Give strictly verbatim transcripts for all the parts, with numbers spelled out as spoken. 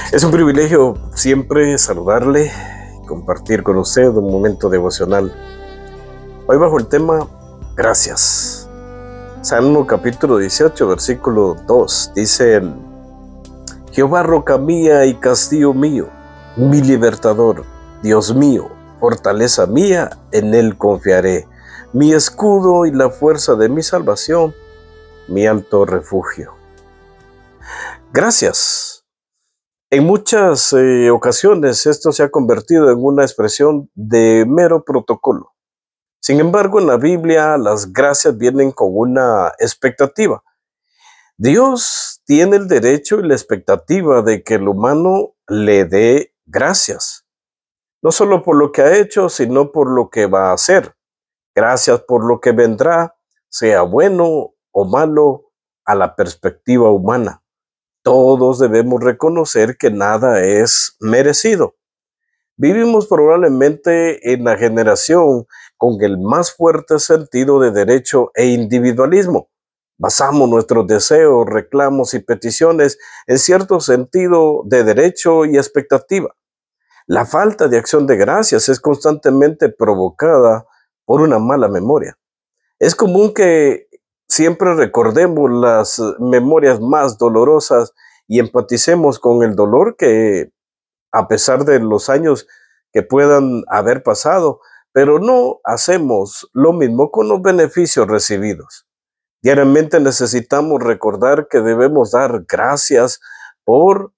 Es un privilegio siempre saludarle y compartir con usted un momento devocional. Hoy bajo el tema Gracias. Salmo capítulo dieciocho, versículo dos, dice: Jehová, roca mía y castillo mío, mi libertador, Dios mío, fortaleza mía, en él confiaré, mi escudo y la fuerza de mi salvación, mi alto refugio. Gracias. En muchas eh, ocasiones esto se ha convertido en una expresión de mero protocolo. Sin embargo, en la Biblia las gracias vienen con una expectativa. Dios tiene el derecho y la expectativa de que el humano le dé gracias, no solo por lo que ha hecho, sino por lo que va a hacer. Gracias por lo que vendrá, sea bueno o malo a la perspectiva humana. Todos debemos reconocer que nada es merecido. Vivimos probablemente en la generación con el más fuerte sentido de derecho e individualismo. Basamos nuestros deseos, reclamos y peticiones en cierto sentido de derecho y expectativa. La falta de acción de gracias es constantemente provocada por una mala memoria. Es común que siempre recordemos las memorias más dolorosas y empaticemos con el dolor que, a pesar de los años que puedan haber pasado, pero no hacemos lo mismo con los beneficios recibidos. Diariamente necesitamos recordar que debemos dar gracias por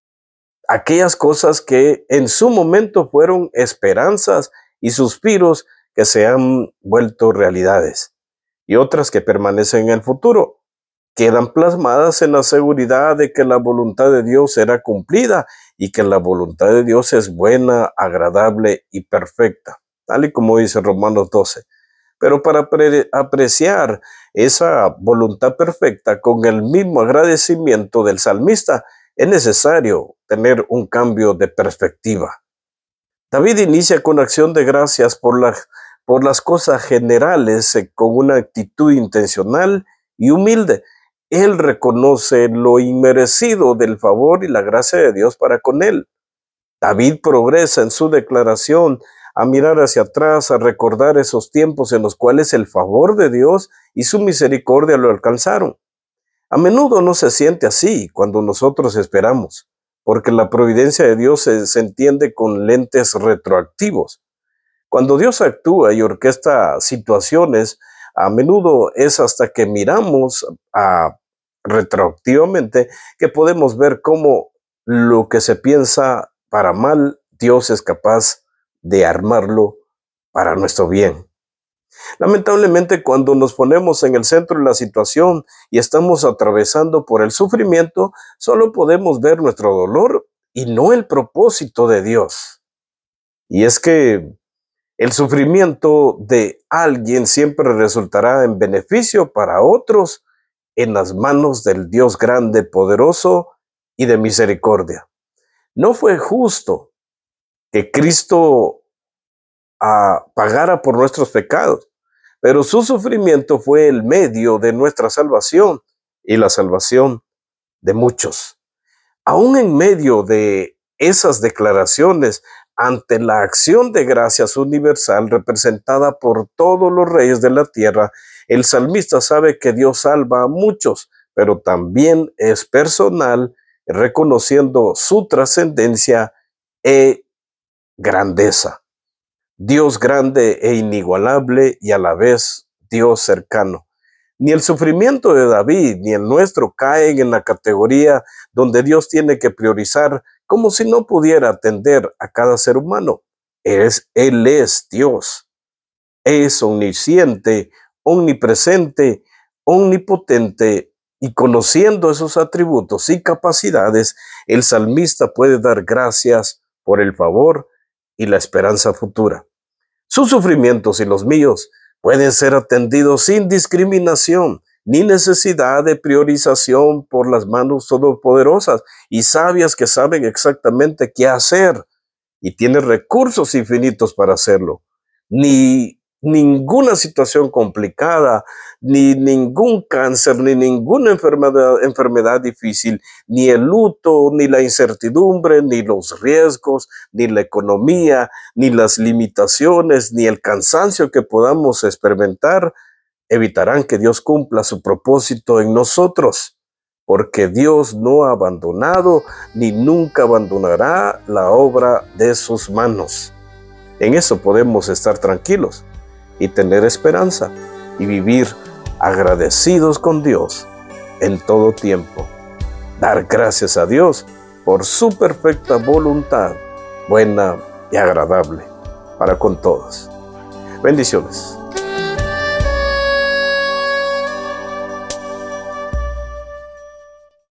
aquellas cosas que en su momento fueron esperanzas y suspiros que se han vuelto realidades, y otras que permanecen en el futuro, quedan plasmadas en la seguridad de que la voluntad de Dios será cumplida y que la voluntad de Dios es buena, agradable y perfecta, tal y como dice Romanos doce. Pero para pre- apreciar esa voluntad perfecta con el mismo agradecimiento del salmista, es necesario tener un cambio de perspectiva. David inicia con acción de gracias por, la, por las cosas generales, eh, con una actitud intencional y humilde. Él reconoce lo inmerecido del favor y la gracia de Dios para con él. David progresa en su declaración a mirar hacia atrás, a recordar esos tiempos en los cuales el favor de Dios y su misericordia lo alcanzaron. A menudo no se siente así cuando nosotros esperamos, porque la providencia de Dios se, se entiende con lentes retroactivos. Cuando Dios actúa y orquesta situaciones, a menudo es hasta que miramos a, retroactivamente que podemos ver cómo lo que se piensa para mal, Dios es capaz de armarlo para nuestro bien. Lamentablemente, cuando nos ponemos en el centro de la situación y estamos atravesando por el sufrimiento, solo podemos ver nuestro dolor y no el propósito de Dios. Y es que el sufrimiento de alguien siempre resultará en beneficio para otros en las manos del Dios grande, poderoso y de misericordia. No fue justo que Cristo ah, pagara por nuestros pecados, pero su sufrimiento fue el medio de nuestra salvación y la salvación de muchos. Aún en medio de esas declaraciones, ante la acción de gracias universal representada por todos los reyes de la tierra, el salmista sabe que Dios salva a muchos, pero también es personal, reconociendo su trascendencia e grandeza. Dios grande e inigualable y a la vez Dios cercano. Ni el sufrimiento de David ni el nuestro caen en la categoría donde Dios tiene que priorizar como si no pudiera atender a cada ser humano. Es, Él es Dios. Es omnisciente, omnipresente, omnipotente, y conociendo esos atributos y capacidades, el salmista puede dar gracias por el favor y la esperanza futura. Sus sufrimientos y los míos pueden ser atendidos sin discriminación ni necesidad de priorización por las manos todopoderosas y sabias que saben exactamente qué hacer y tienen recursos infinitos para hacerlo. Ni ninguna situación complicada, ni ningún cáncer, ni ninguna enfermedad, enfermedad difícil, ni el luto, ni la incertidumbre, ni los riesgos, ni la economía, ni las limitaciones, ni el cansancio que podamos experimentar, evitarán que Dios cumpla su propósito en nosotros, porque Dios no ha abandonado ni nunca abandonará la obra de sus manos. En eso podemos estar tranquilos y tener esperanza y vivir agradecidos con Dios en todo tiempo. Dar gracias a Dios por su perfecta voluntad, buena y agradable para con todos. Bendiciones.